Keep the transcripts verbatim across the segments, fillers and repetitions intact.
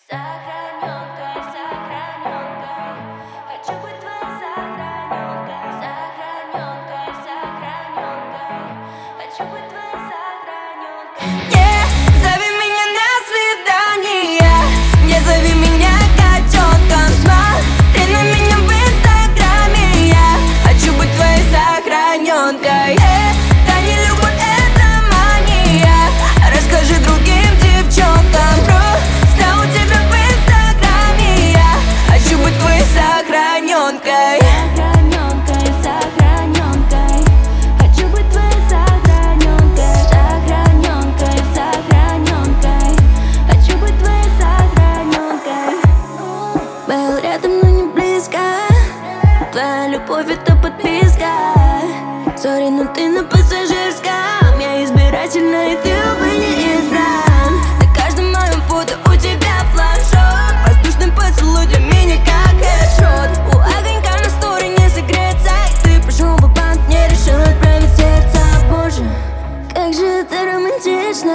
Сохранёнкой, сохранёнкой, хочу быть твоей сохранёнкой. Сохранёнкой, сохранёнкой, хочу быть твоей сохранёнкой. Yeah, зови меня на свидание, не зови меня котенком. Смотри на меня в инстаграме, я хочу быть твоей сохранёнкой. Это не любовь, это мания. Расскажи другим девчонкам, просто у тебя в инстаграме я хочу быть твоей сохранёнкой. Сохранёнкой, сохранёнкой, хочу быть твоей сохранёнкой. Сохранёнкой, сохранёнкой, хочу быть твоей сохранёнкой. Был рядом, но не близко. Твоя любовь — это подписка. Сори, но ты на пассажирском. Я избирательна, и ты, увы, не избран. На каждом моем фото у тебя флажок. Воздушный поцелуй для меня как хедшот. У огонька на стороне не согреться, и ты пошел в банк, не решил отправить сердце. Боже, как же это романтично.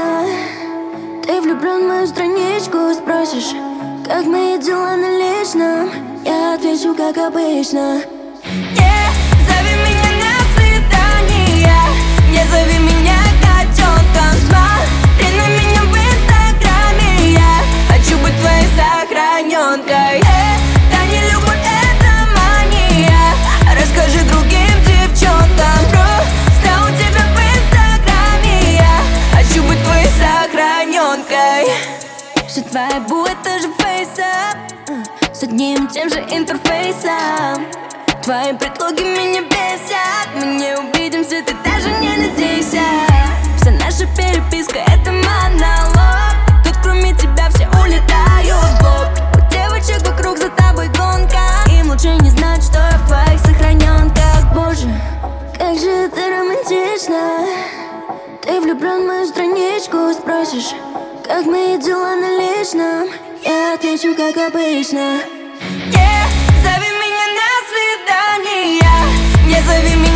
Ты влюблен в мою страничку, спросишь, как мои дела на личном. Я отвечу, как обычно. Yeah, зови меня на свидание, не зови меня котенком. Смотри на меня в инстаграме, я хочу быть твоей сохранёнкой. Это не любовь, это мания. Расскажи другим девчонкам, просто у тебя в инстаграме я хочу быть твоей сохранёнкой. Все твои бу — это же фейсап с одним тем же интерфейсом. Твои предлоги меня бесят. Мы не увидимся, ты даже не надейся. Вся наша переписка — это монолог. Тут кроме тебя все улетают в бок. У девочек вокруг за тобой гонка. Им лучше не знать, что я в твоих сохранёнках. Боже, как же это романтично. Ты влюблен в мою страничку, спросишь, как мои дела на личном. Я отвечу, как обычно. Yeah, зови меня на свидание, не зови меня